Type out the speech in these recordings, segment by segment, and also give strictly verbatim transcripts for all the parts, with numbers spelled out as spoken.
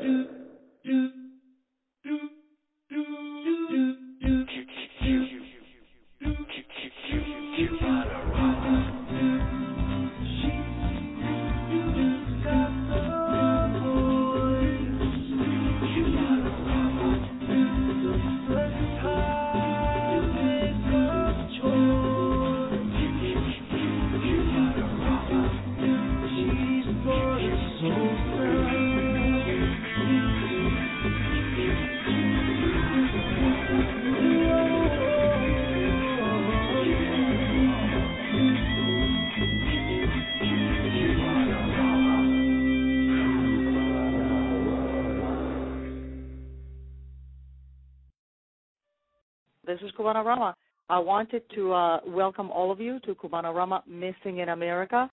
This is Cubanarama. I wanted to uh, welcome all of you to Cubanarama Missing in America.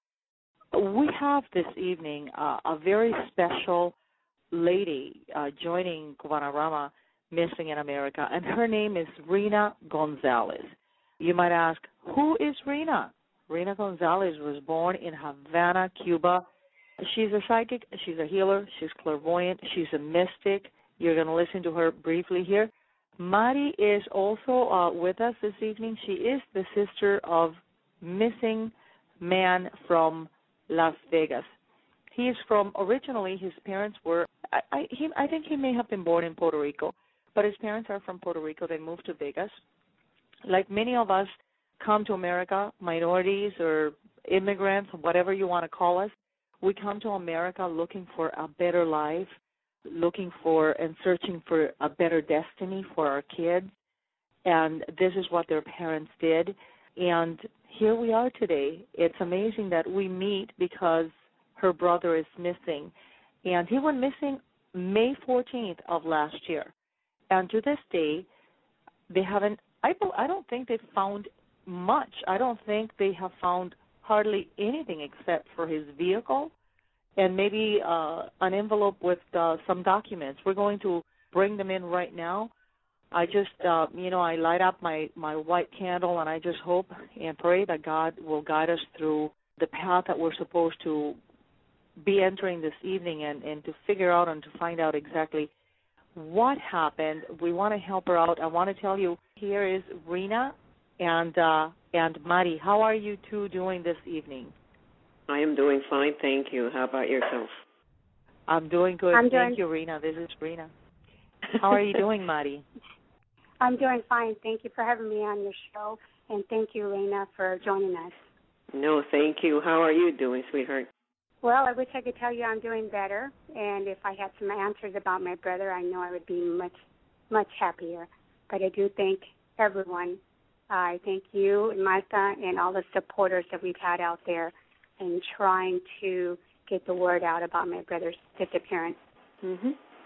We have this evening uh, a very special lady uh, joining Cubanarama Missing in America, and her name is Rena Gonzalez. You might ask, who is Rena? Rena Gonzalez was born in Havana, Cuba. She's a psychic, she's a healer, she's clairvoyant, she's a mystic. You're going to listen to her briefly here. Mari is also uh, with us this evening. She is the sister of missing man from Las Vegas. He is from, originally his parents were, I, I, he, I think he may have been born in Puerto Rico, but his parents are from Puerto Rico. They moved to Vegas. Like many of us come to America, minorities or immigrants, whatever you want to call us, we come to America looking for a better life, looking for and searching for a better destiny for our kids, and this is what their parents did. And here we are today. It's amazing that we meet because her brother is missing, and he went missing May fourteenth of last year. And to this day, they haven't, I, I don't think they've found much. I don't think they have found hardly anything except for his vehicle and maybe uh, an envelope with uh, some documents. We're going to bring them in right now. I just, uh, you know, I light up my, my white candle, and I just hope and pray that God will guide us through the path that we're supposed to be entering this evening and, and to figure out and to find out exactly what happened. We want to help her out. I want to tell you, here is Rena and, uh, and Mari. How are you two doing this evening? I am doing fine, thank you. How about yourself? I'm doing good. I'm thank doing... you, Rena. This is Rena. How are you doing, Mari? I'm doing fine. Thank you for having me on your show, and thank you, Rena, for joining us. No, thank you. How are you doing, sweetheart? Well, I wish I could tell you I'm doing better, and if I had some answers about my brother, I know I would be much, much happier. But I do thank everyone. I thank you, and Martha, and all the supporters that we've had out there and trying to get the word out about my brother's disappearance. Mm-hmm.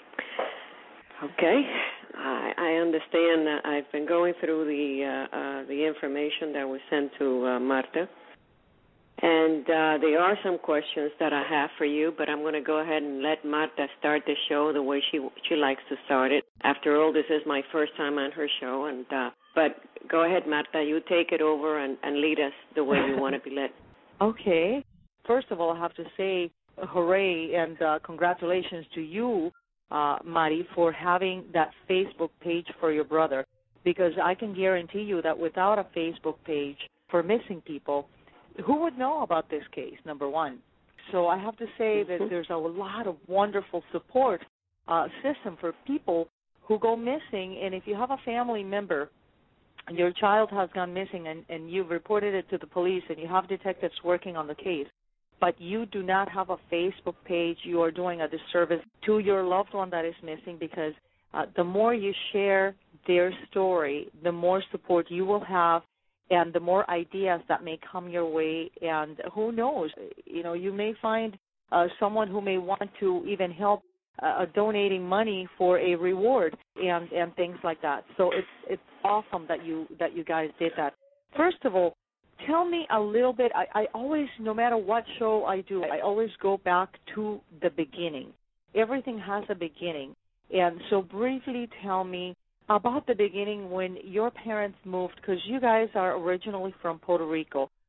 Okay. I, I understand that I've been going through the uh, uh, the information that was sent to uh, Marta, and uh, there are some questions that I have for you, but I'm going to go ahead and let Marta start the show the way she she likes to start it. After all, this is my first time on her show, and uh, but go ahead, Marta, you take it over and, and lead us the way you want to be led. Okay. First of all, I have to say hooray and uh, congratulations to you, uh, Mari, for having that Facebook page for your brother, because I can guarantee you that without a Facebook page for missing people, who would know about this case, number one? So I have to say that there's a lot of wonderful support uh, system for people who go missing, and if you have a family member, your child has gone missing and, and you've reported it to the police and you have detectives working on the case, but you do not have a Facebook page, you are doing a disservice to your loved one that is missing, because uh, the more you share their story, the more support you will have and the more ideas that may come your way. And who knows, you know, you may find uh, someone who may want to even help uh, donating money for a reward and, and things like that. So it's it's awesome that you that you guys did that. First of all, tell me a little bit. I, I always, no matter what show I do, I always go back to the beginning. Everything has a beginning. And so briefly tell me about the beginning when your parents moved, because you guys are originally from Puerto Rico.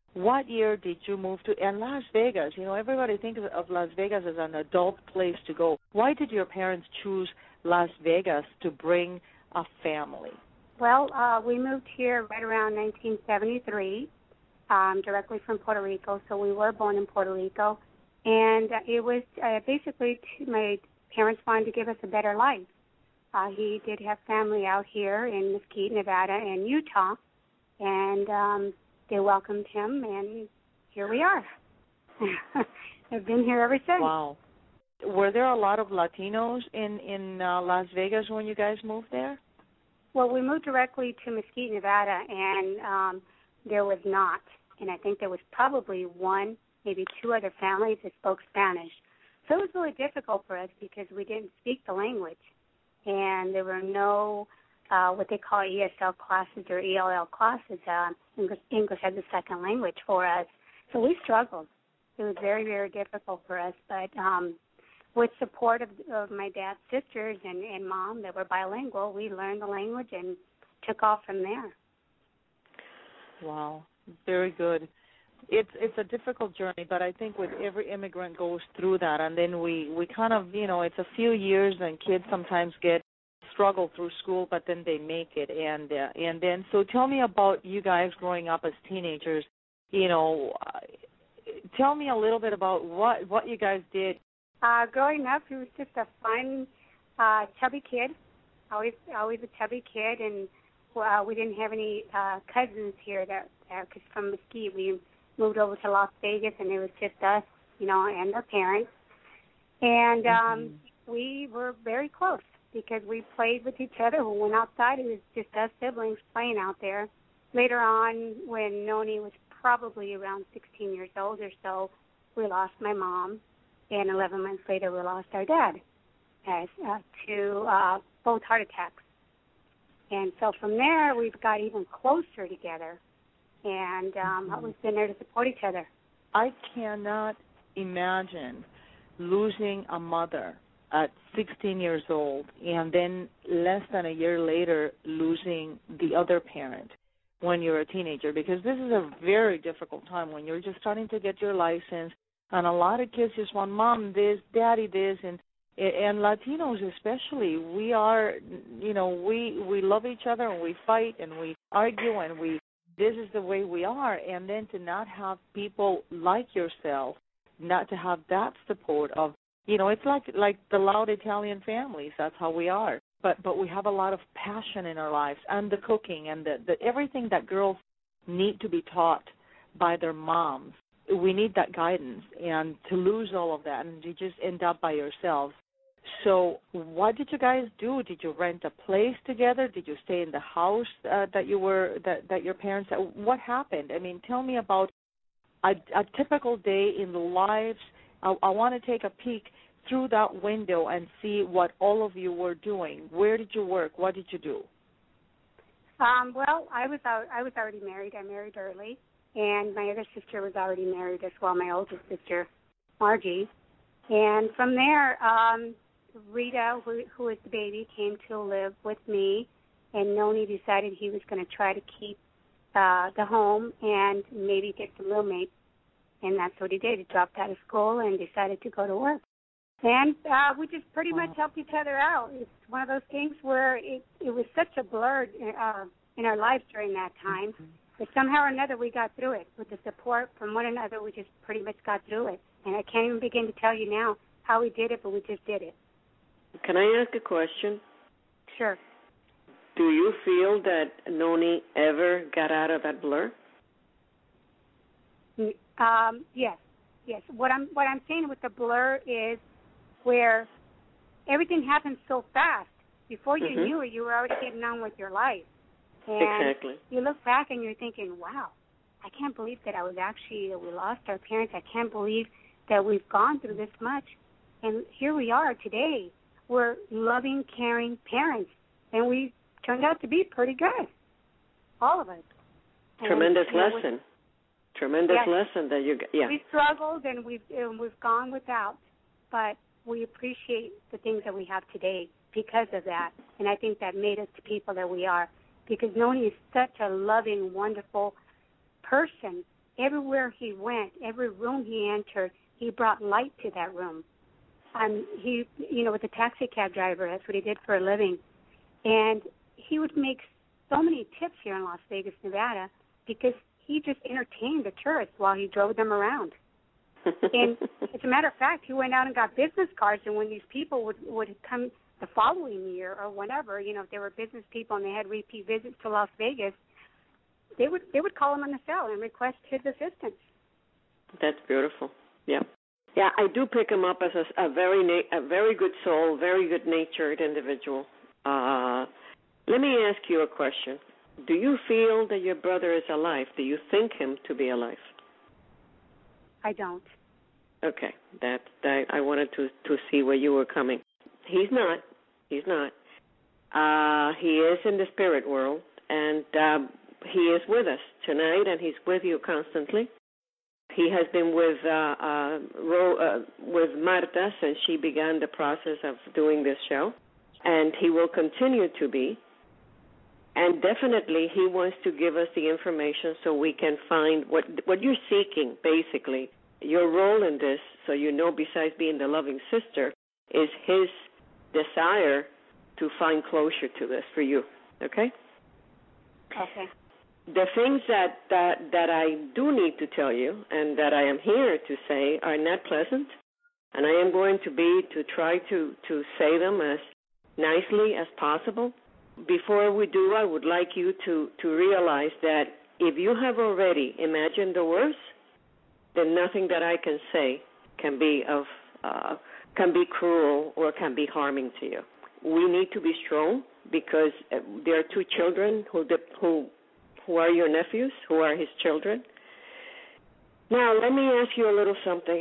What year did you move to? And Las Vegas, you know, everybody thinks of Las Vegas as an adult place to go. Why did your parents choose Las Vegas to bring a family? Well, uh, we moved here right around nineteen seventy-three, um, directly from Puerto Rico. So we were born in Puerto Rico. And uh, it was uh, basically to, my parents wanted to give us a better life. Uh, he did have family out here in Mesquite, Nevada, and Utah. And um, they welcomed him, and here we are. I've been here ever since. Wow. Were there a lot of Latinos in, in uh, Las Vegas when you guys moved there? Well, we moved directly to Mesquite, Nevada, and um, there was not. And I think there was probably one, maybe two other families that spoke Spanish. So it was really difficult for us because we didn't speak the language. And there were no uh, what they call E S L classes or E L L classes, uh, English, English as a second language for us. So we struggled. It was very, very difficult for us. But um, with support of, of my dad's sisters and, and mom that were bilingual, we learned the language and took off from there. Wow, very good. It's it's a difficult journey, but I think with every immigrant goes through that, and then we, we kind of, you know, it's a few years, and kids sometimes get struggle through school, but then they make it. And uh, and then, so tell me about you guys growing up as teenagers. You know, uh, tell me a little bit about what, what you guys did. Uh, growing up, he was just a fun, uh, chubby kid, always always a chubby kid, and uh, we didn't have any uh, cousins here that, because uh, from Mesquite, we moved over to Las Vegas, and it was just us, you know, and our parents. And um, mm-hmm. we were very close because we played with each other. We went outside. It was just us siblings playing out there. Later on, when Noni was probably around sixteen years old or so, we lost my mom. And eleven months later, we lost our dad as, uh, to uh, both heart attacks. And so from there, we've got even closer together. And um, mm-hmm. we've been there to support each other. I cannot imagine losing a mother at sixteen years old and then less than a year later losing the other parent when you're a teenager, because this is a very difficult time when you're just starting to get your license, and a lot of kids just want mom this, daddy this, and and Latinos especially, we are, you know, we we love each other and we fight and we argue and we this is the way we are, and then to not have people like yourself, not to have that support of, you know, it's like like the loud Italian families. That's how we are. But but we have a lot of passion in our lives, and the cooking and the, the everything that girls need to be taught by their moms. We need that guidance, and to lose all of that and to just end up by yourselves. So what did you guys do? Did you rent a place together? Did you stay in the house uh, that you were that, that your parents? What happened? I mean, tell me about a, a typical day in the lives. I, I want to take a peek through that window and see what all of you were doing. Where did you work? What did you do? Um, well, I was out, I was already married. I married early, and my other sister was already married as well. My oldest sister, Margie, and from there. Um, Rita, who, who was the baby, came to live with me, and Noni decided he was going to try to keep uh, the home and maybe get some roommates, and that's what he did. He dropped out of school and decided to go to work. And uh, we just pretty much helped each other out. It's one of those things where it, it was such a blur uh, in our lives during that time, but somehow or another we got through it. With the support from one another, we just pretty much got through it. And I can't even begin to tell you now how we did it, but we just did it. Can I ask a question? Sure. Do you feel that Noni ever got out of that blur? Um, yes, yes. What I'm what I'm saying with the blur is where everything happened so fast. Before you mm-hmm. knew it, you were already getting on with your life. And exactly. You look back and you're thinking, wow, I can't believe that I was actually, that we lost our parents. I can't believe that we've gone through this much. And here we are today. We're loving, caring parents, and we turned out to be pretty good, all of us. Tremendous and, lesson. know, Tremendous yes, lesson that you. Yeah. We struggled and we've and we've gone without, but we appreciate the things that we have today because of that, and I think that made us the people that we are. Because Noni is such a loving, wonderful person everywhere he went, every room he entered, he brought light to that room. Um, he, you know, with the taxi cab driver, that's what he did for a living. And he would make so many tips here in Las Vegas, Nevada, because he just entertained the tourists while he drove them around. And as a matter of fact, he went out and got business cards, and when these people would, would come the following year or whenever, you know, if they were business people and they had repeat visits to Las Vegas, they would they would call him on the cell and request his assistance. That's beautiful. Yeah, yeah. I do pick him up as a, a very na- a very good soul, very good natured individual. Uh, let me ask you a question. Do you feel that your brother is alive? Do you think him to be alive? I don't. Okay, that, that I wanted to to see where you were coming. He's not. He's not. Uh, he is in the spirit world, and um, he is with us tonight, and he's with you constantly. He has been with uh, uh, Ro, uh, with Marta since she began the process of doing this show, and he will continue to be. And definitely, he wants to give us the information so we can find what what you're seeking, basically. Your role in this, so you know, besides being the loving sister, is his desire to find closure to this for you, okay? Okay. The things that, that, that I do need to tell you and that I am here to say are not pleasant, and I am going to be to try to, to say them as nicely as possible. Before we do, I would like you to, to realize that if you have already imagined the worst, then nothing that I can say can be of uh, can be cruel or can be harming to you. We need to be strong because there are two children who who who are your nephews, who are his children. Now, let me ask you a little something.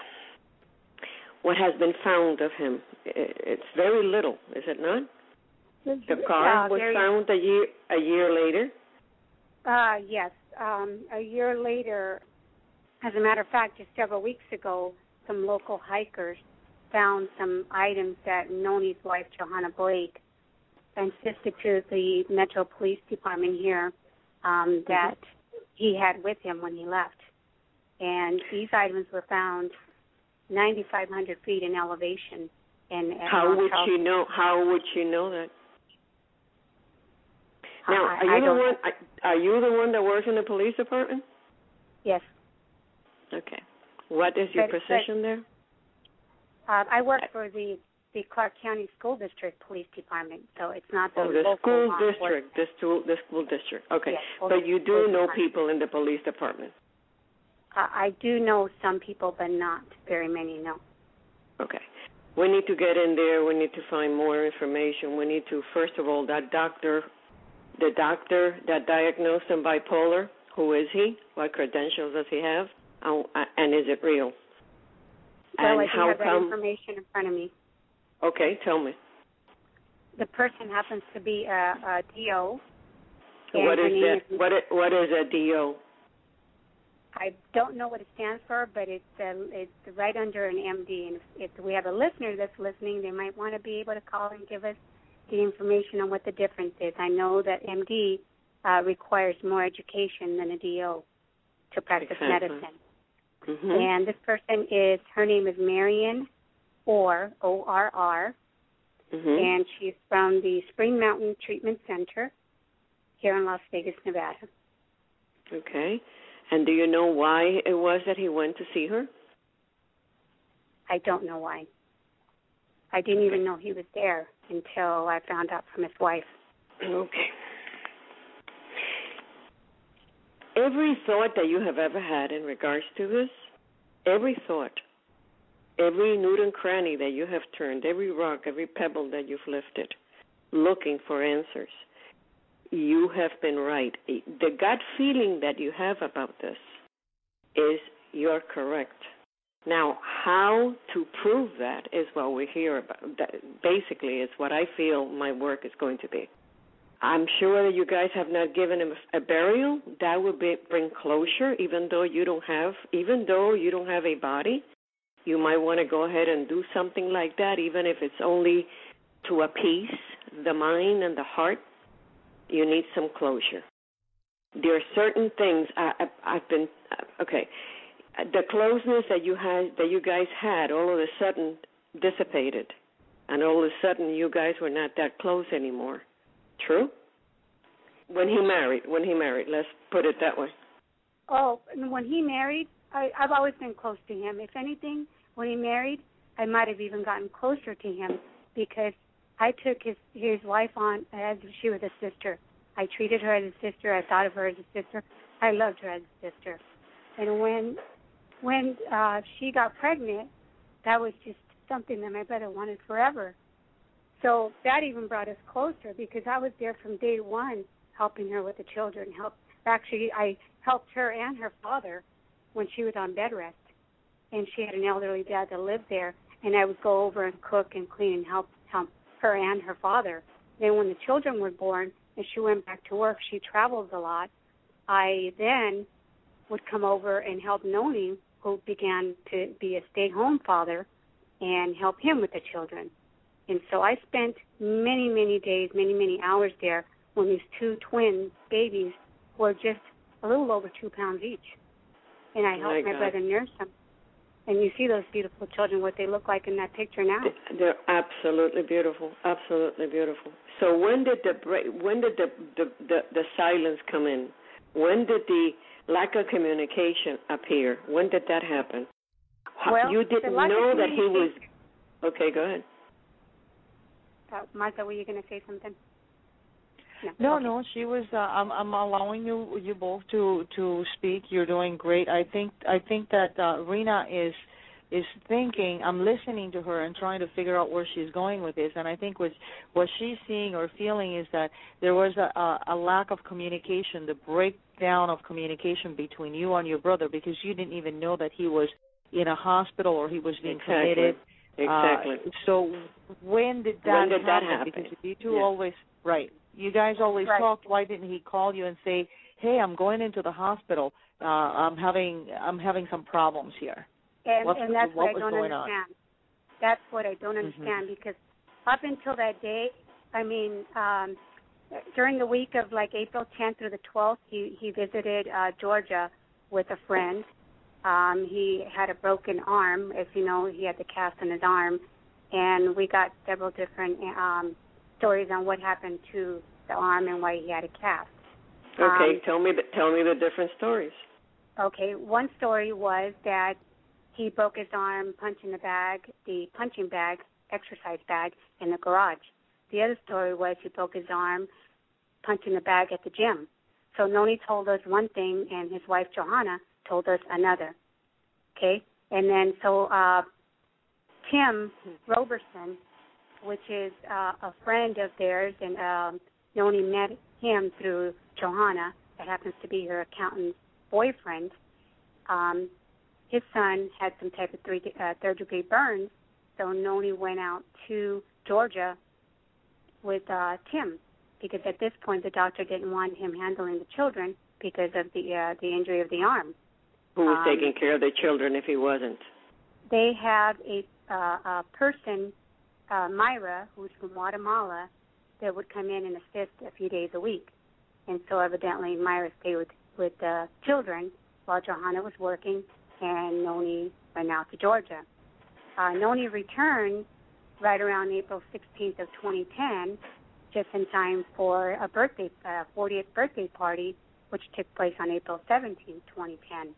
What has been found of him? It's very little, is it not? The car uh, was found a year a year later. Uh, yes, um, a year later. As a matter of fact, just several weeks ago, some local hikers found some items that Noni's wife, Johanna Blake, insisted to the Metro Police Department here um, that mm-hmm. he had with him when he left. And these items were found ninety-five hundred feet in elevation. And how would she know? How would she know that? Now, I, are you I the don't one? Are you the one that works in the police department? Yes. Okay. What is your but, position but, there? Uh, I work for the, the Clark County School District Police Department, so it's not the oh, the local school district, the school, the school district. Okay. Yes, but you do know department. people in the police department. Uh, I do know some people, but not very many. No. Okay. We need to get in there. We need to find more information. We need to, first of all, that doctor, the doctor that diagnosed him bipolar. Who is he? What credentials does he have? Oh, and is it real? Well, and I do how have come, that information in front of me. Okay, tell me. The person happens to be a, a D O. What is that? Is, what is, what is a D O? I don't know what it stands for, but it's uh, it's right under an M D. And if, if we have a listener that's listening, they might want to be able to call and give us the information on what the difference is. I know that M D uh, requires more education than a D O to practice exactly. medicine. Mm-hmm. And this person is, her name is Marion Orr, O R R, mm-hmm. and she's from the Spring Mountain Treatment Center here in Las Vegas, Nevada. Okay. And do you know why it was that he went to see her? I don't know why. I didn't okay. even know he was there until I found out from his wife. Okay. Every thought that you have ever had in regards to this, every thought, every nook and cranny that you have turned, every rock, every pebble that you've lifted, looking for answers, you have been right. The gut feeling that you have about this is you're correct. Now, how to prove that is what we hear about. That basically, is what I feel my work is going to be. I'm sure that you guys have not given him a burial. That would be, bring closure, even though you don't have, even though you don't have a body. You might want to go ahead and do something like that, even if it's only to appease the mind and the heart. You need some closure. There are certain things I, I've been okay, the closeness that you had, that you guys had, all of a sudden dissipated, and all of a sudden you guys were not that close anymore. True? When he married, when he married, let's put it that way. Oh, and when he married, I, I've always been close to him. If anything, when he married, I might have even gotten closer to him because I took his his wife on as if she was a sister. I treated her as a sister. I thought of her as a sister. I loved her as a sister. And when when uh, she got pregnant, that was just something that my brother wanted forever. So that even brought us closer because I was there from day one helping her with the children. Help, actually, I helped her and her father when she was on bed rest. And she had an elderly dad that lived there, and I would go over and cook and clean and help, help her and her father. Then when the children were born and she went back to work, she traveled a lot. I then would come over and help Noni, who began to be a stay-home father, and help him with the children. And so I spent many, many days, many, many hours there when these two twin babies were just a little over two pounds each. And I helped my, my brother nurse them. And you see those beautiful children, what they look like in that picture now. They're absolutely beautiful, absolutely beautiful. So when did the when did the the, the, the silence come in? When did the lack of communication appear? When did that happen? Well, you didn't know that he was. Okay, go ahead. Uh, Martha, were you going to say something? No, no, okay. no. She was. Uh, I'm, I'm allowing you, you both to, to speak. You're doing great. I think, I think that uh, Rena is, is thinking. I'm listening to her and trying to figure out where she's going with this. And I think what, what she's seeing or feeling is that there was a, a, a lack of communication, the breakdown of communication between you and your brother, because you didn't even know that he was in a hospital or he was being exactly. committed. Exactly. Uh, so when did that when did happen? That happen? Because you two yeah. always right. You guys always right. talked. Why didn't he call you and say, "Hey, I'm going into the hospital. Uh, I'm having I'm having some problems here." And, What's, and that's what, what I don't understand. On? That's what I don't understand mm-hmm. because up until that day, I mean, um, during the week of like April tenth through the twelfth, he he visited uh, Georgia with a friend. Um, he had a broken arm. As you know, he had the cast on his arm, and we got several different um, stories on what happened to the arm and why he had a cast. Okay, um, tell me the, tell me the different stories. Okay, one story was that he broke his arm punching the bag, the punching bag, exercise bag, in the garage. The other story was he broke his arm punching the bag at the gym. So Noni told us one thing, and his wife Johanna told us another. Okay, and then so uh, Tim Roberson, which is uh, a friend of theirs, and um, Noni met him through Johanna, that happens to be her accountant's boyfriend. Um, his son had some type of three, uh, third-degree burns, so Noni went out to Georgia with uh, Tim, because at this point the doctor didn't want him handling the children because of the uh, the injury of the arm. Who was um, taking care of the children if he wasn't? They have a, uh, a person, uh, Myra, who's from Guatemala, that would come in and assist a few days a week. And so evidently Myra stayed with, with the children while Johanna was working, and Noni went out to Georgia. Uh, Noni returned right around April sixteenth of twenty ten, just in time for a birthday, uh, fortieth birthday party, which took place on April seventeenth, twenty ten.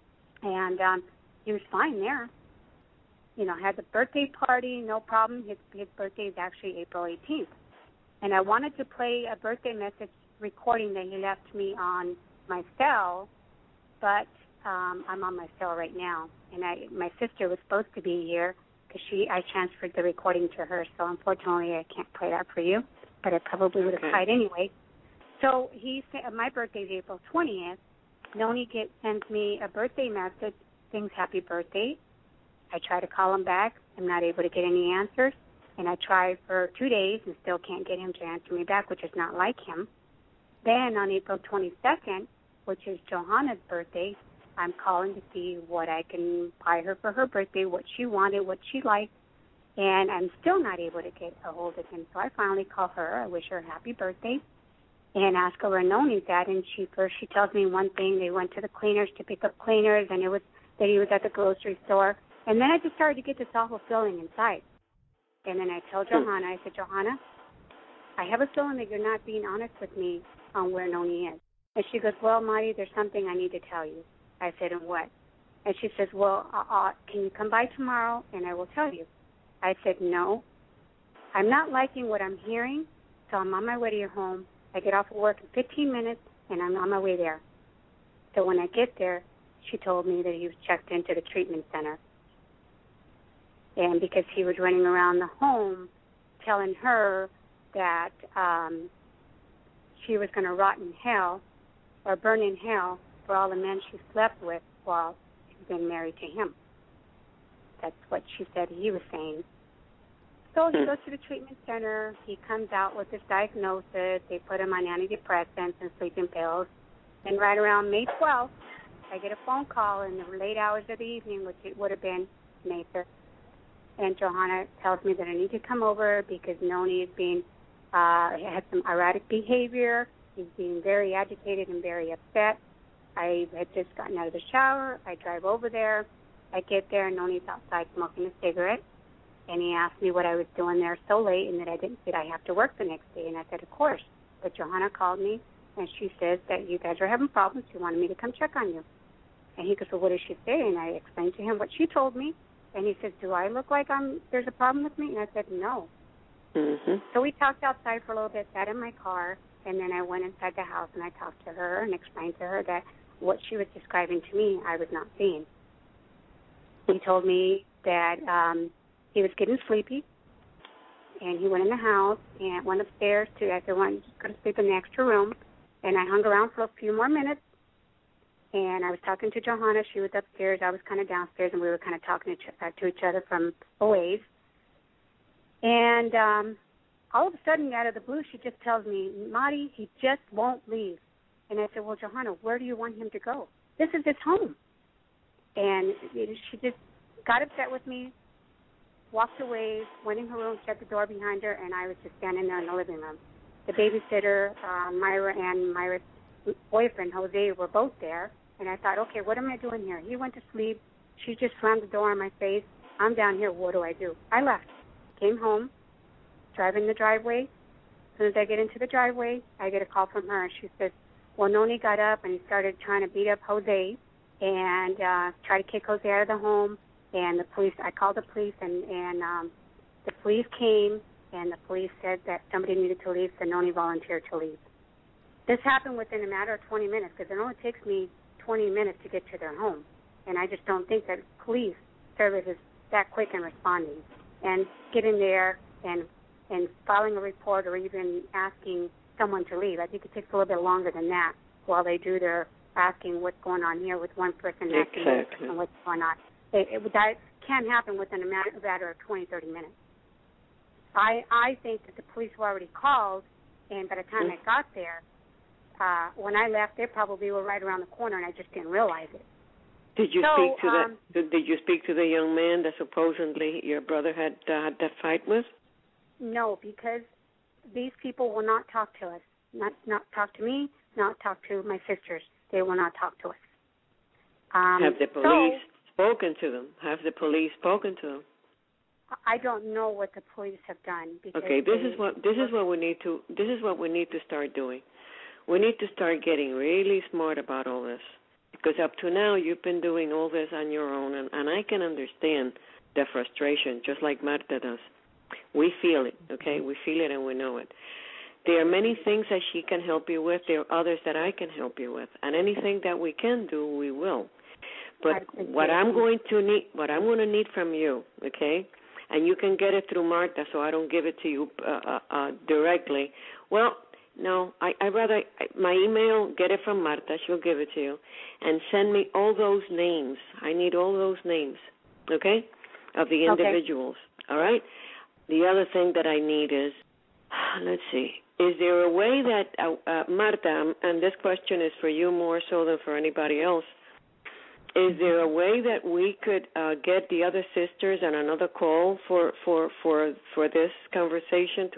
And um, he was fine there. You know, had the birthday party, no problem. His, his birthday is actually April eighteenth. And I wanted to play a birthday message recording that he left me on my cell, but um, I'm on my cell right now. And I, my sister was supposed to be here because she I transferred the recording to her, so unfortunately I can't play that for you, but I probably would have okay. tried anyway. So he said, my birthday is April twentieth. Noni get, sends me a birthday message, sings happy birthday. I try to call him back. I'm not able to get any answers. And I try for two days and still can't get him to answer me back, which is not like him. Then on April twenty-second, which is Johanna's birthday, I'm calling to see what I can buy her for her birthday, what she wanted, what she liked, and I'm still not able to get a hold of him. So I finally call her. I wish her a happy birthday. and ask her where Noni's at. And she first she tells me one thing. They went to the cleaners to pick up cleaners, and it was that he was at the grocery store. And then I just started to get this awful feeling inside. And then I told Johanna, I said, Johanna, I have a feeling that you're not being honest with me on where Noni is. And she goes, well, Marty, there's something I need to tell you. I said, and what? And she says, well, uh, uh, can you come by tomorrow and I will tell you? I said, no. I'm not liking what I'm hearing, so I'm on my way to your home. I get off of work in fifteen minutes, and I'm on my way there. So when I get there, she told me that he was checked into the treatment center. And because he was running around the home telling her that um, she was going to rot in hell or burn in hell for all the men she slept with while she's been married to him. That's what she said he was saying. So he goes to the treatment center. He comes out with this diagnosis. They put him on antidepressants and sleeping pills. And right around May twelfth, I get a phone call in the late hours of the evening, which it would have been May third. And Johanna tells me that I need to come over because Noni is being, uh, has some erratic behavior. He's being very agitated and very upset. I had just gotten out of the shower. I drive over there. I get there, and Noni's outside smoking a cigarette. And he asked me what I was doing there so late and that I didn't did I have to work the next day. And I said, of course. But Johanna called me, and she says that you guys are having problems. She wanted me to come check on you. And he goes, well, what did she say? And I explained to him what she told me. And he says, do I look like I'm there's a problem with me? And I said, no. Mm-hmm. So we talked outside for a little bit, sat in my car, and then I went inside the house and I talked to her and explained to her that what she was describing to me I was not seeing. He told me that um, he was getting sleepy, and he went in the house and went upstairs to, I said, why don't you just go to sleep in the extra room? And I hung around for a few more minutes, and I was talking to Johanna. She was upstairs. I was kind of downstairs, and we were kind of talking to each, uh, to each other from a ways. And um, all of a sudden, out of the blue, she just tells me, Marty, he just won't leave. And I said, well, Johanna, where do you want him to go? This is his home. And she just got upset with me, walked away, went in her room, shut the door behind her, and I was just standing there in the living room. The babysitter, uh, Myra, and Myra's boyfriend, Jose, were both there. And I thought, okay, what am I doing here? He went to sleep. She just slammed the door in my face. I'm down here. What do I do? I left. Came home, driving the driveway. As soon as I get into the driveway, I get a call from her. She says, well, Noni got up, and he started trying to beat up Jose and uh, try to kick Jose out of the home. And the police, I called the police, and, and um, the police came, and the police said that somebody needed to leave, so Noni volunteered to leave. This happened within a matter of twenty minutes, because it only takes me twenty minutes to get to their home. And I just don't think that police service is that quick in responding. And getting there and and filing a report or even asking someone to leave, I think it takes a little bit longer than that while they do their asking what's going on here with one person asking Exactly. what's going on. It, it, that can happen within a matter, a matter of twenty, thirty minutes. I I think that the police were already called, and by the time mm-hmm. I got there, uh, when I left, they probably were right around the corner, and I just didn't realize it. Did you so, speak to um, the Did you speak to the young man that supposedly your brother had uh, had that fight with? No, because these people will not talk to us. Not not talk to me. Not talk to my sisters. They will not talk to us. Um, Have the police so, spoken to them? Have the police spoken to them? I don't know what the police have done. Because Okay, this they, is what this is what we need to this is what we need to start doing. We need to start getting really smart about all this, because up to now you've been doing all this on your own, and, and I can understand the frustration, just like Marta does. We feel it, okay? We feel it and we know it. There are many things that she can help you with. There are others that I can help you with, and anything that we can do, we will. But what I'm going to need, what I'm going to need from you, okay? And you can get it through Marta, so I don't give it to you uh, uh, uh, directly. Well, no, I I rather my email, get it from Marta. She'll give it to you, and send me all those names. I need all those names, okay, of the individuals. Okay. All right. The other thing that I need is, let's see, is there a way that uh, uh, Marta, and this question is for you more so than for anybody else. Is there a way that we could uh, get the other sisters on another call for, for, for, for this conversation to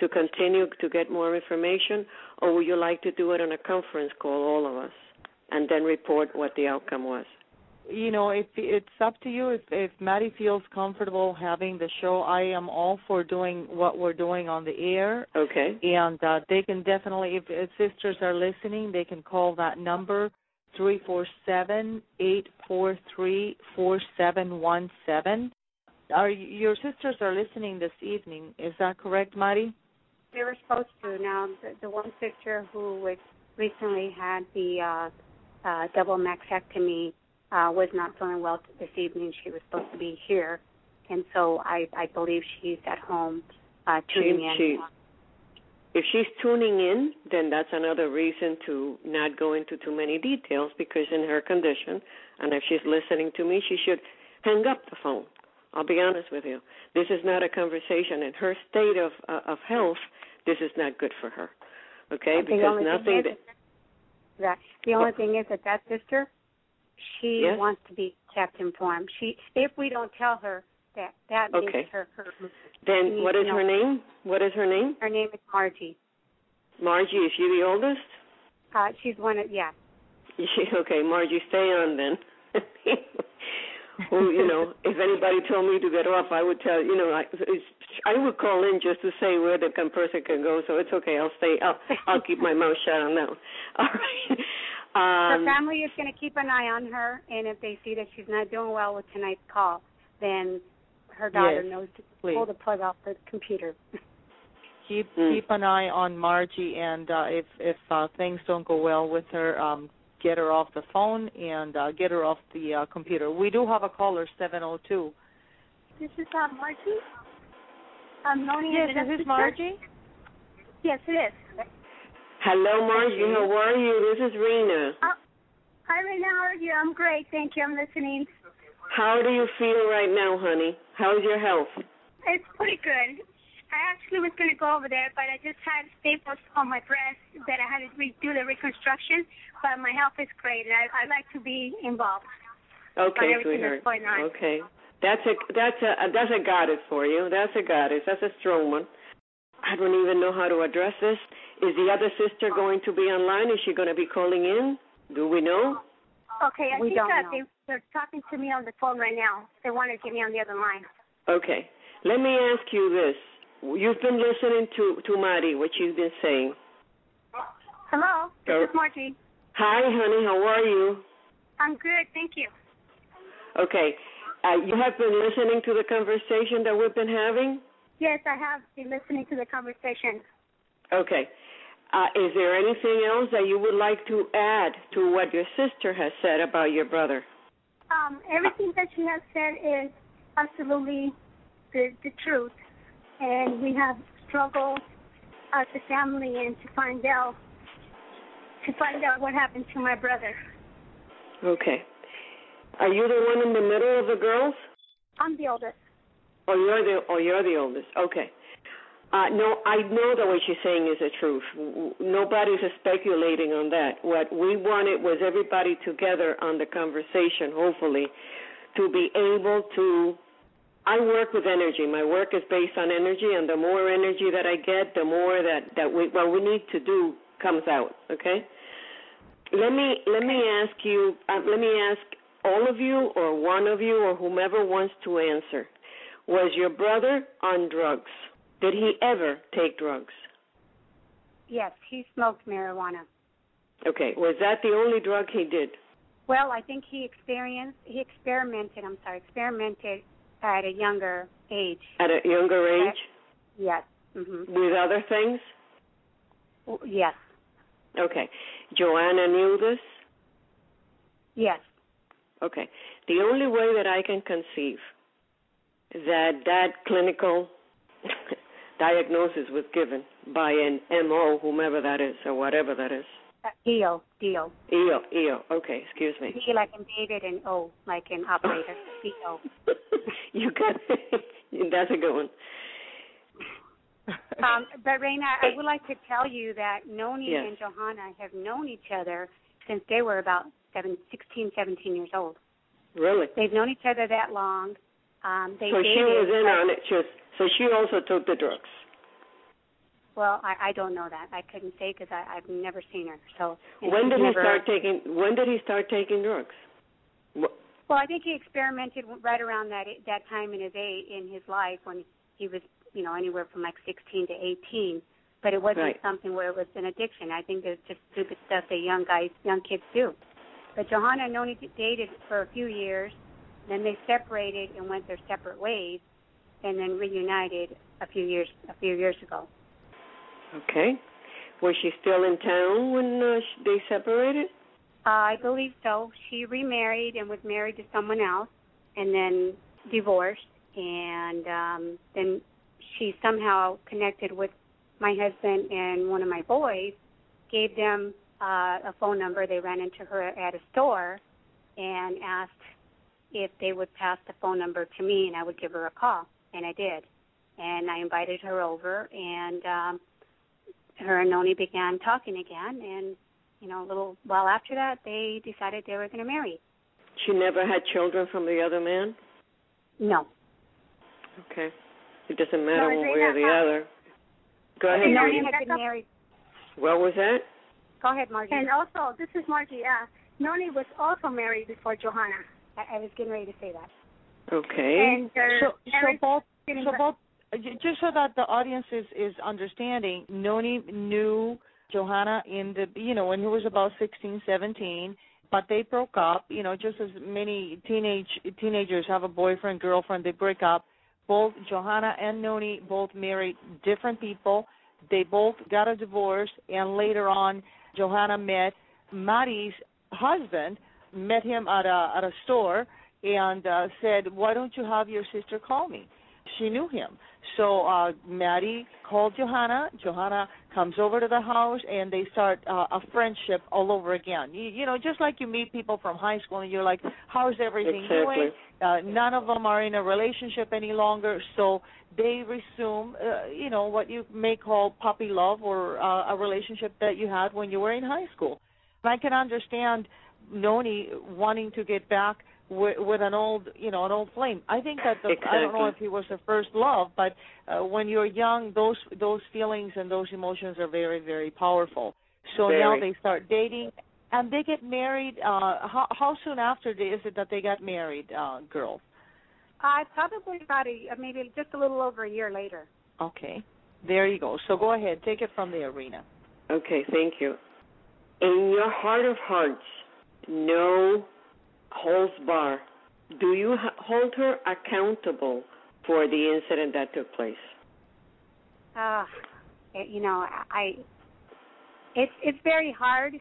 to continue to get more information, or would you like to do it on a conference call, all of us, and then report what the outcome was? You know, if it's up to you. If, if Maddie feels comfortable having the show, I am all for doing what we're doing on the air. Okay. And uh, they can definitely, if, if sisters are listening, they can call that number, three four seven, eight four three, four seven one seven. Are your sisters are listening this evening? Is that correct, Maddie? They were supposed to. Now, the, the one sister who was recently had the uh, uh, double mastectomy uh, was not feeling well this evening. She was supposed to be here, and so I, I believe she's at home uh, tuning she, in. She, if she's tuning in, then that's another reason to not go into too many details, because in her condition, and if she's listening to me, she should hang up the phone. I'll be honest with you. This is not a conversation. In her state of uh, of health, this is not good for her. Okay, the because nothing. Is, that, that the only oh. thing is that that sister, she yes? wants to be kept informed. She, if we don't tell her that, that okay. makes her. her then what is her name? What is her name? Her name is Margie. Margie, is she the oldest? Uh, she's one of yeah. She, okay, Margie, stay on then. Well, you know, if anybody told me to get off, I would tell, you know, I, it's, I would call in just to say where the person can go, so it's okay. I'll stay, I'll, I'll keep my mouth shut on that one. All right. Um, her family is going to keep an eye on her, and if they see that she's not doing well with tonight's call, then her daughter yes, knows to please. pull the plug off the computer. Keep mm. keep an eye on Margie, and uh, if, if uh, things don't go well with her, um, get her off the phone and uh, get her off the uh, computer. We do have a caller, seven oh two. This is uh, Margie. I'm Noni. Yes, this is Margie. Yes, it is. Hello, Margie. How are you? This is Rena. Uh, hi, Rena. How are you? I'm great. Thank you. I'm listening. How do you feel right now, honey? How's your health? It's pretty good. I actually was going to go over there, but I just had staples on my breast that I had to redo the reconstruction. But my health is great, and I, I'd like to be involved. Okay, sweetheart. Okay, that's a that's a that's a goddess for you. That's a goddess. That's a strong one. I don't even know how to address this. Is the other sister going to be online? Is she going to be calling in? Do we know? Okay, I we think don't that know. They, they're talking to me on the phone right now. They want to get me on the other line. Okay, let me ask you this. You've been listening to, to Maddie, what she's been saying. Hello, this oh. is Margie. Hi, honey, how are you? I'm good, thank you. Okay, uh, you have been listening to the conversation that we've been having? Yes, I have been listening to the conversation. Okay. Uh, is there anything else that you would like to add to what your sister has said about your brother? Um, everything that she has said is absolutely the, the truth. And we have struggled as a family and to find out to find out what happened to my brother. Okay. Are you the one in the middle of the girls? I'm the oldest. Oh, you're the oh you're the oldest. Okay. Uh, no, I know that what she's saying is the truth. Nobody's speculating on that. What we wanted was everybody together on the conversation, hopefully, to be able to. I work with energy. My work is based on energy, and the more energy that I get, the more that, that we, what we need to do comes out, okay? Let me let me ask you, uh, let me ask all of you or one of you or whomever wants to answer. Was your brother on drugs? Did he ever take drugs? Yes, he smoked marijuana. Okay, was that the only drug he did? Well, I think he experienced, he experimented, I'm sorry, experimented at a younger age. At a younger age? Yes. Mm-hmm. With other things? Yes. Okay. Joanna knew this? Yes. Okay. The only way that I can conceive that that clinical diagnosis was given by an M O, whomever that is, or whatever that is. Uh, E O. D O. E O. E O. Okay. Excuse me. D like in David and O like in operator. E O. You got it. That's a good one. Um, but, Reina, I would like to tell you that Noni yes. and Johanna have known each other since they were about seven, sixteen, seventeen years old. Really? They've known each other that long. Um, they so dated, she was in on it. She was, so she also took the drugs. Well, I, I don't know that. I couldn't say because I've never seen her. So when did he never, start taking? When did he start taking drugs? What? Well, I think he experimented right around that that time in his age, in his life when he was, you know, anywhere from like sixteen to eighteen. But it wasn't right. something where it was an addiction. I think it's just stupid stuff that young guys, young kids do. But Johanna and Noni dated for a few years, then they separated and went their separate ways, and then reunited a few years a few years ago. Okay. Was she still in town when uh, they separated? Uh, I believe so. She remarried and was married to someone else, and then divorced, and um, then she somehow connected with my husband and one of my boys, gave them uh, a phone number. They ran into her at a store and asked if they would pass the phone number to me, and I would give her a call, and I did. And I invited her over, and um, her and Noni began talking again, and, you know, a little while after that, they decided they were going to marry. She never had children from the other man? No. Okay. It doesn't matter no, one way or the not. other. Go ahead, and Noni. Noni had been married. What was that? Go ahead, Margie. And also, this is Margie. Uh, Noni was also married before Johanna. I, I was getting ready to say that. Okay. And uh, so, so both, so back. both, just so that the audience is, is understanding, Noni knew Johanna in the, you know, when he was about sixteen, seventeen, but they broke up, you know, just as many teenage teenagers have a boyfriend, girlfriend, they break up. Both Johanna and Noni both married different people. They both got a divorce, and later on, Johanna met Maddie's husband, met him at a at a store, and uh, said, "Why don't you have your sister call me?" She knew him. So uh, Maddie called Johanna. Johanna comes over to the house, and they start uh, a friendship all over again. You, you know, just like you meet people from high school, and you're like, how's everything exactly. doing? Uh, none of them are in a relationship any longer, so they resume, uh, you know, what you may call puppy love, or uh, a relationship that you had when you were in high school. And I can understand Noni wanting to get back with, with an old, you know, an old flame. I think that the, exactly. I don't know if he was the first love, but uh, when you're young, those those feelings and those emotions are very, very powerful. So very. now they start dating, and they get married. Uh, how, how soon after is it that they got married, uh, girls? Uh, probably about a, maybe just a little over a year later. Okay. There you go. So go ahead. Take it from the arena. Okay, thank you. In your heart of hearts, no holds bar, do you ha- hold her accountable for the incident that took place? Uh, you know, I it's it's very hard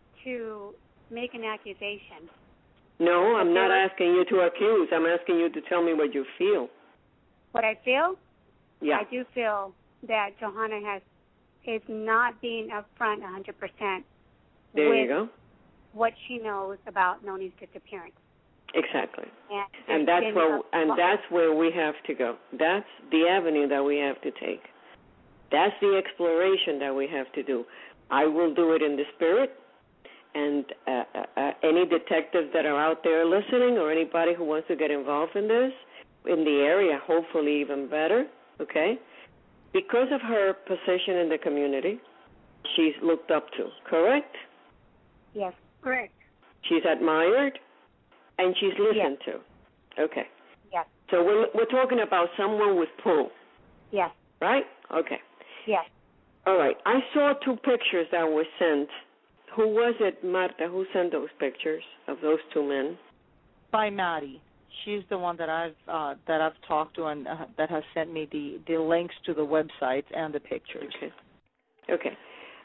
to make an accusation. No, I'm not asking you to accuse. I'm asking you to tell me what you feel. What I feel? Yeah. I do feel that Johanna has is not being upfront one hundred percent there with you go. what she knows about Noni's disappearance. Exactly. And, and that's where a, and that's where we have to go. That's the avenue that we have to take. That's the exploration that we have to do. I will do it in the spirit, and uh, uh, uh, any detectives that are out there listening, or anybody who wants to get involved in this, in the area, hopefully even better, okay? Because of her position in the community, she's looked up to, correct? Yes, correct. She's admired, and she's listened yes. to. Okay. Yes. So we're, we're talking about someone with pull. Yes. Right? Okay. Yes. All right. I saw two pictures that were sent. Who was it, Marta, who sent those pictures of those two men? By Maddie. She's the one that I've uh, that I've talked to, and uh, that has sent me the, the links to the websites and the pictures. Okay. Okay.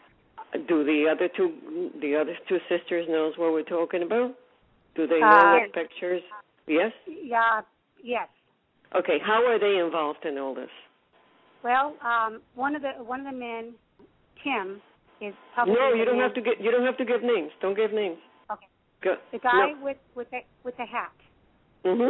Do the other two the other two sisters knows what we're talking about? Do they know uh, what pictures? Yes? Yeah, yes. Okay, how are they involved in all this? Well, um, one of the one of the men, Tim, is probably No, you don't man. have to get you don't have to give names. Don't give names. Okay. Go. The guy no. with with the with the hat. Mhm.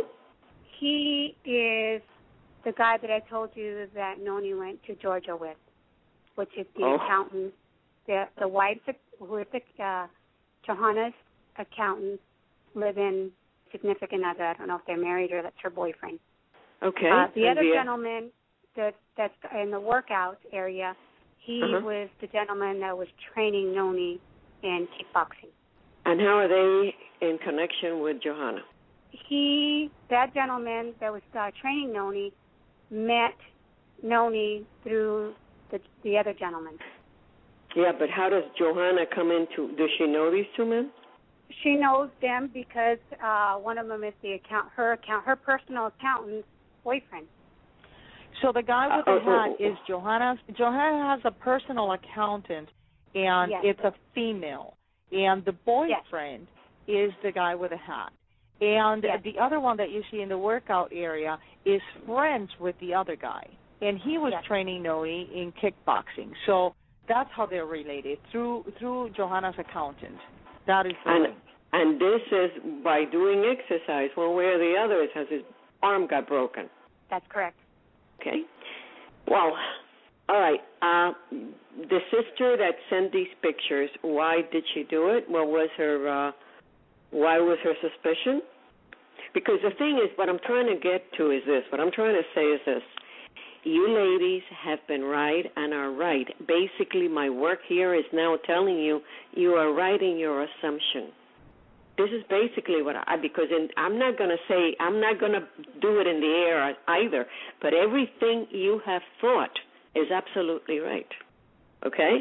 He is the guy that I told you that Noni went to Georgia with, which is the oh. accountant, the the wife with the uh, Johanna's accountant, live in significant other. I don't know if they're married or that's her boyfriend. Okay. Uh, the and other the, gentleman that that's in the workout area, He uh-huh. was the gentleman that was training Noni in kickboxing. And how are they in connection with Johanna? He, that gentleman that was uh, training Noni, met Noni through the the other gentleman. Yeah, but how does Johanna come into? Does she know these two men? She knows them because uh, one of them is the account, her account, her personal accountant's boyfriend. So the guy with Uh, the oh, hat oh, oh. is Johanna's. Johanna has a personal accountant, and Yes. it's a female. And the boyfriend yes. is the guy with the hat. And yes. the other one that you see in the workout area is friends with the other guy. And he was yes. training Noni in kickboxing. So that's how they're related, through through Johanna's accountant. That is the and, link. And this is by doing exercise one way or the other. It has his arm got broken. That's correct. Okay. Well, all right. Uh, the sister that sent these pictures, why did she do it? What was her, uh, why was her suspicion? Because the thing is, what I'm trying to get to is this. What I'm trying to say is this. You ladies have been right and are right. Basically, my work here is now telling you you are right in your assumption. This is basically what I, because in, I'm not going to say, I'm not going to do it in the air either, but everything you have thought is absolutely right, okay?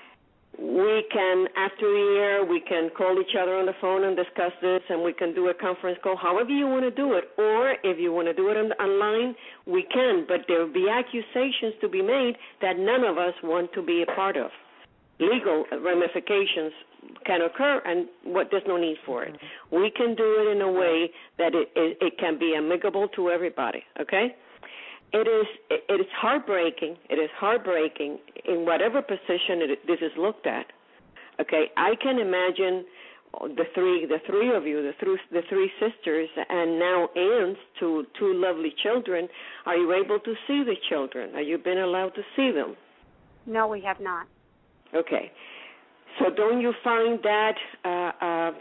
We can, after the air, we can call each other on the phone and discuss this, and we can do a conference call, however you want to do it, or if you want to do it on, online, we can, but there will be accusations to be made that none of us want to be a part of. Legal ramifications can occur, and what there's no need for it. We can do it in a way that it, it, it can be amicable to everybody, okay? It is it, it is heartbreaking. It is heartbreaking in whatever position it, this is looked at, okay? I can imagine the three the three of you, the three, the three sisters, and now aunts to two lovely children. Are you able to see the children? Have you been allowed to see them? No, we have not. Okay. So don't you find that uh, uh,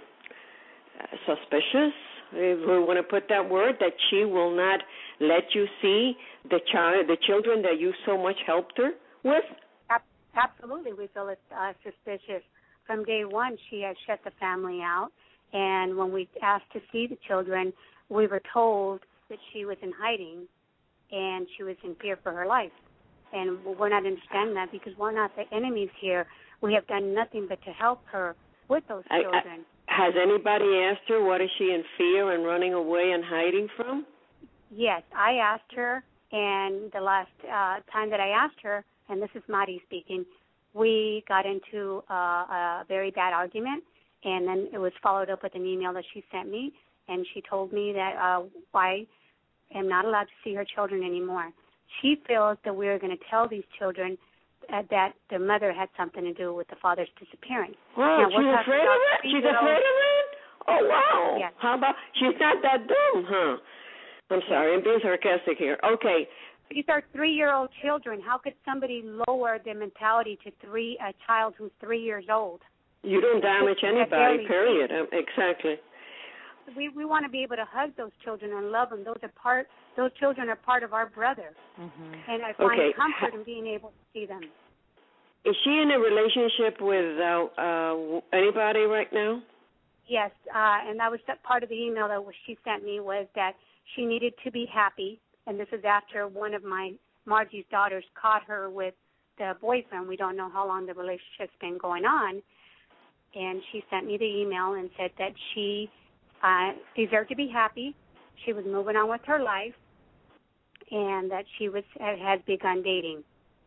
suspicious, if we want to put that word, that she will not let you see the child, the children that you so much helped her with? Absolutely, we feel it's uh, suspicious. From day one, she has shut the family out, and when we asked to see the children, we were told that she was in hiding and she was in fear for her life. And we're not understanding that because we're not the enemies here. We have done nothing but to help her with those children. I, I, has anybody asked her what is she in fear and running away and hiding from? Yes, I asked her, and the last uh, time that I asked her, and this is Mari speaking, we got into uh, a very bad argument, and then it was followed up with an email that she sent me, and she told me that uh, I am not allowed to see her children anymore. She feels that we're going to tell these children uh, that their mother had something to do with the father's disappearance. Wow, now, she's afraid of it? She's afraid of it? Oh, wow. Yes. How about, she's not that dumb, huh? I'm sorry, I'm being sarcastic here. Okay. These are three-year-old children. How could somebody lower their mentality to three a child who's three years old? You don't damage anybody, period. Um, exactly. We we want to be able to hug those children and love them. Those are part. Those children are part of our brother, Mm-hmm. and I find okay. comfort in being able to see them. Is she in a relationship with uh, uh, anybody right now? Yes, uh, and that was part of the email that she sent me was that she needed to be happy, and this is after one of my Margie's daughters caught her with the boyfriend. We don't know how long the relationship's been going on, and she sent me the email and said that she uh, deserved to be happy. She was moving on with her life, and that she was had begun dating.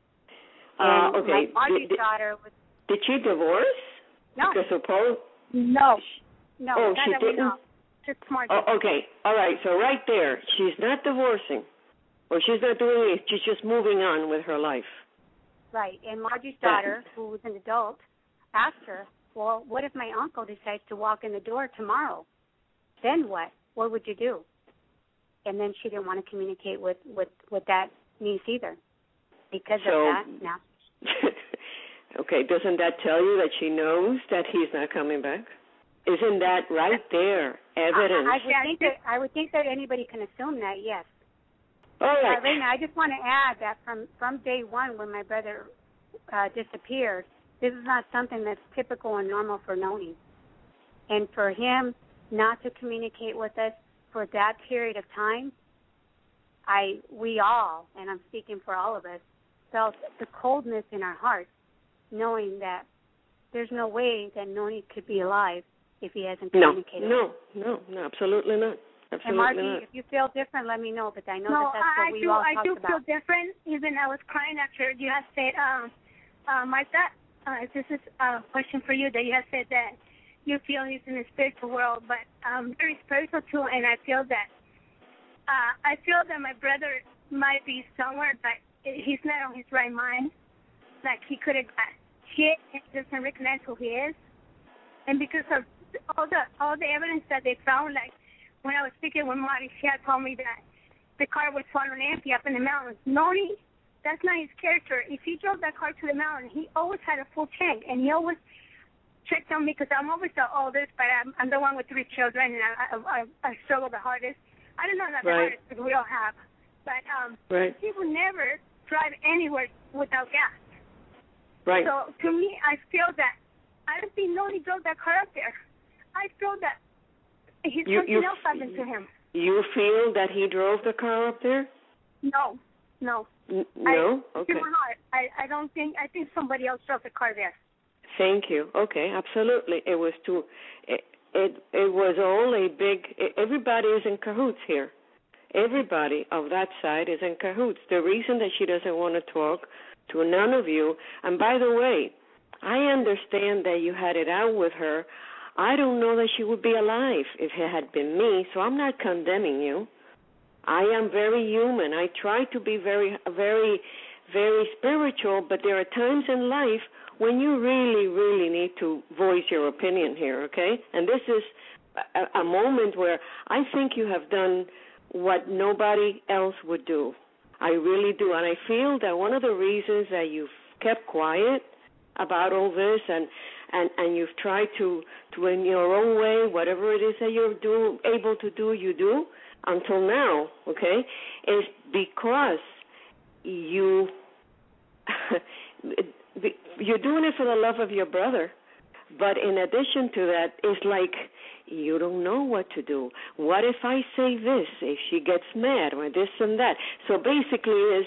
And uh, okay. my Margie's did, daughter was. Did she divorce? No. Because suppose. No. No. Oh, not she that we didn't. know. Just Margie. Oh, okay. All right. So right there, she's not divorcing, or she's not doing it. She's just moving on with her life. Right. And Margie's daughter, who was an adult, asked her, well, what if my uncle decides to walk in the door tomorrow? Then what? What would you do? And then she didn't want to communicate with, with, with that niece either because so, of that. Now. Okay, doesn't that tell you that she knows that he's not coming back? Isn't that right there evidence? I, I, would think that, I would think that anybody can assume that, yes. All right. Uh, Reina, I just want to add that from, from day one when my brother uh, disappeared, this is not something that's typical and normal for Noni. And for him not to communicate with us for that period of time, I we all, and I'm speaking for all of us, felt the coldness in our hearts, knowing that there's no way that Noni could be alive if he hasn't communicated. No, no, no, no, absolutely not. Absolutely and Margie, not. if you feel different, let me know. But I know no, that that's I, what we do, all I talked do about. feel different. Even I was crying after you had said, um, uh, Martha, uh, this is a question for you, that you had said that you feel he's in the spiritual world, but I'm very spiritual too, and I feel that uh, I feel that my brother might be somewhere, but he's not on his right mind. Like he could have got hit and doesn't recognize who he is, and because of all the all the evidence that they found, like when I was speaking with Marty, she had told me that the car was falling empty up in the mountains. Noni, that's not his character. If he drove that car to the mountain, he always had a full tank, and he always checked on me because I'm always the oldest, but I'm, I'm the one with three children, and I, I, I struggle the hardest. I don't know not the right. hardest because we all have, but um, right. he would never drive anywhere without gas. Right. So to me, I feel that I don't think Noni drove that car up there. I feel that he's you, something you, else happened to him. You feel that he drove the car up there? No, no. N- no? I, okay. I, I don't think, I think somebody else drove the car there. Thank you. Okay, absolutely. It was too, it, it, it was all a big, everybody is in cahoots here. Everybody of that side is in cahoots. The reason that she doesn't want to talk to none of you, and by the way, I understand that you had it out with her. I don't know that she would be alive if it had been me, so I'm not condemning you. I am very human. I try to be very, very, very spiritual, but there are times in life when you really, really need to voice your opinion here, okay? And this is a, a moment where I think you have done what nobody else would do. I really do. And I feel that one of the reasons that you've kept quiet about all this and, and, and you've tried to, to, in your own way, whatever it is that you're do, able to do, you do, until now, okay, is because you, you're doing it for the love of your brother. But in addition to that, it's like you don't know what to do. What if I say this, if she gets mad, or this and that? So basically, is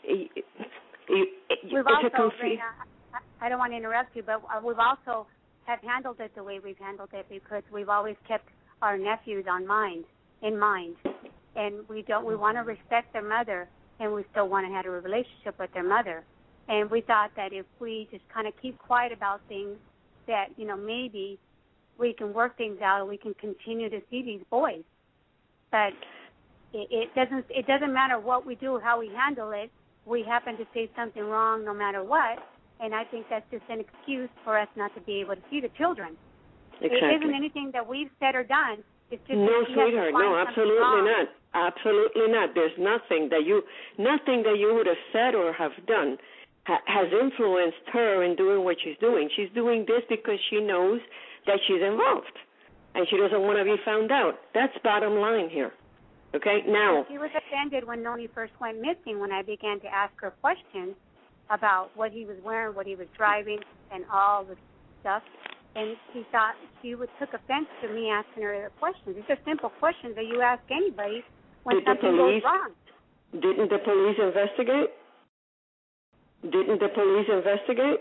it's we've a also, confusion. Reina, I don't want to interrupt you, but we've also have handled it the way we've handled it because we've always kept our nephews on mind, in mind, and we don't. We want to respect their mother, and we still want to have a relationship with their mother. And we thought that if we just kind of keep quiet about things, that, you know, maybe we can work things out and we can continue to see these boys. But it, it doesn't it doesn't matter what we do, how we handle it. We happen to say something wrong no matter what, and I think that's just an excuse for us not to be able to see the children. Exactly. It isn't anything that we've said or done. It's just no, that sweetheart, no, absolutely wrong. not. Absolutely not. There's nothing that you, nothing that you would have said or have done has influenced her in doing what she's doing. She's doing this because she knows that she's involved, and she doesn't want to be found out. That's bottom line here. Okay, now. She was offended when Noni first went missing when I began to ask her questions about what he was wearing, what he was driving, and all the stuff. And she thought she would took offense to me asking her questions. These are simple questions that you ask anybody when Did something the police, goes wrong. Didn't the police investigate? Didn't the police investigate?